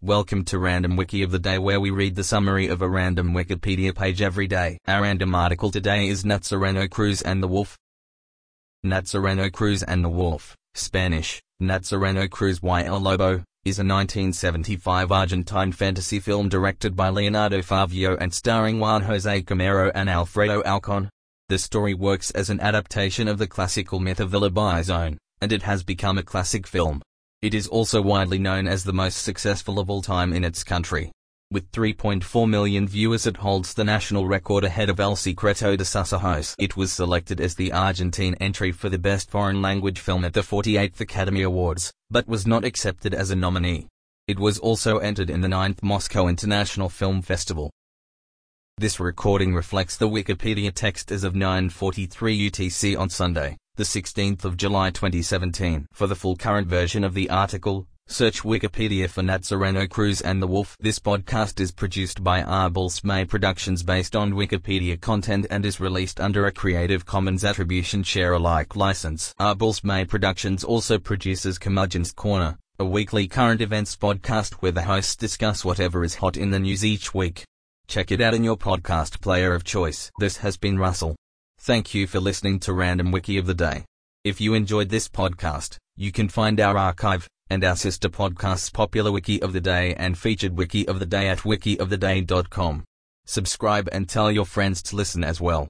Welcome to Random Wiki of the Day, where we read the summary of a random Wikipedia page every day. Our random article today is Nazareno Cruz and the Wolf. Nazareno Cruz and the Wolf, Spanish, Nazareno Cruz y el Lobo, is a 1975 Argentine fantasy film directed by Leonardo Favio and starring Juan José Camero and Alfredo Alcon. The story works as an adaptation of the classical myth of the Lobizón, and it has become a classic film. It is also widely known as the most successful of all time in its country. With 3.4 million viewers, it holds the national record ahead of El Secreto de sus Ojos. It was selected as the Argentine entry for the Best Foreign Language Film at the 48th Academy Awards, but was not accepted as a nominee. It was also entered in the 9th Moscow International Film Festival. This recording reflects the Wikipedia text as of 9:43 UTC on Sunday, the 16th of July 2017. For the full current version of the article, search Wikipedia for Nazareno Cruz and the Wolf. This podcast is produced by Arbulsme Productions based on Wikipedia content and is released under a Creative Commons Attribution Share Alike license. Arbulsme Productions also produces Curmudgeon's Corner, a weekly current events podcast where the hosts discuss whatever is hot in the news each week. Check it out in your podcast player of choice. This has been Russell. Thank you for listening to Random Wiki of the Day. If you enjoyed this podcast, you can find our archive and our sister podcasts Popular Wiki of the Day and Featured Wiki of the Day at wikioftheday.com. Subscribe and tell your friends to listen as well.